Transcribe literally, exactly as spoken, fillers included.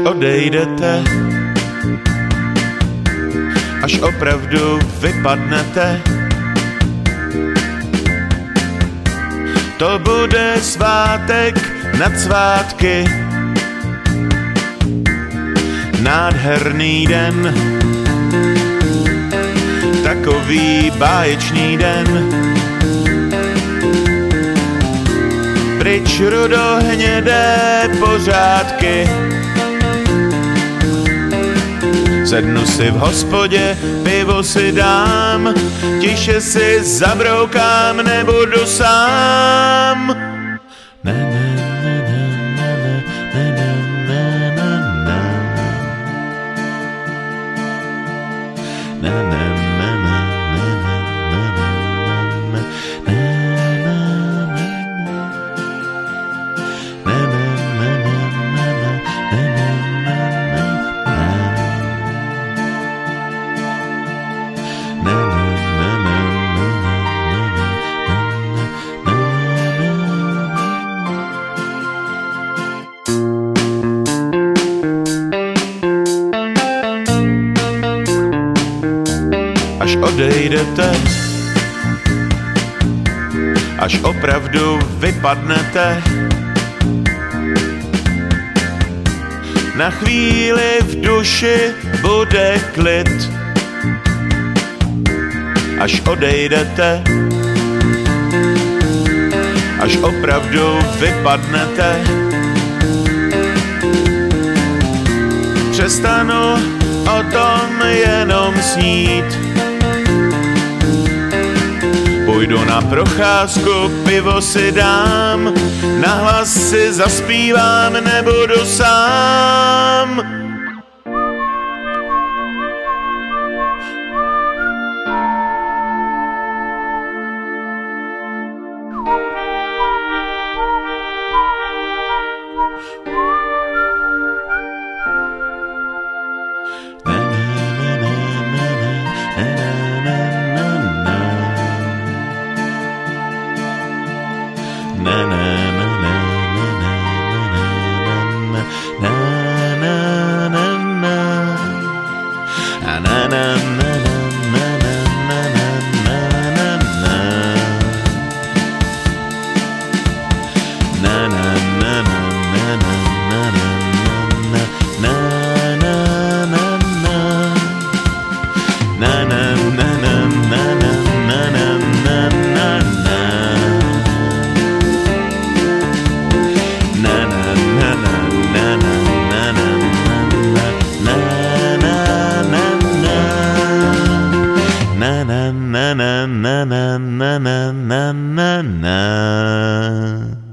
odejdete, až opravdu vypadnete. To bude svátek nad svátky, nádherný den, takový báječný den. Pryč rudohnědé pořádky, sednu si v hospodě, pivo si dám, tiše si zabroukám, nebudu sám. Ne, ne, ne, ne, ne, ne, ne, ne, ne. Ne, ne, ne, ne, ne, ne, ne, až odejdete, až opravdu vypadnete. Na chvíli v duši bude klid, až odejdete, až opravdu vypadnete. Přestanu o tom jenom snít, půjdu na procházku, pivo si dám, nahlas si zaspívám, nebudu sám. Na na na na na na na na na na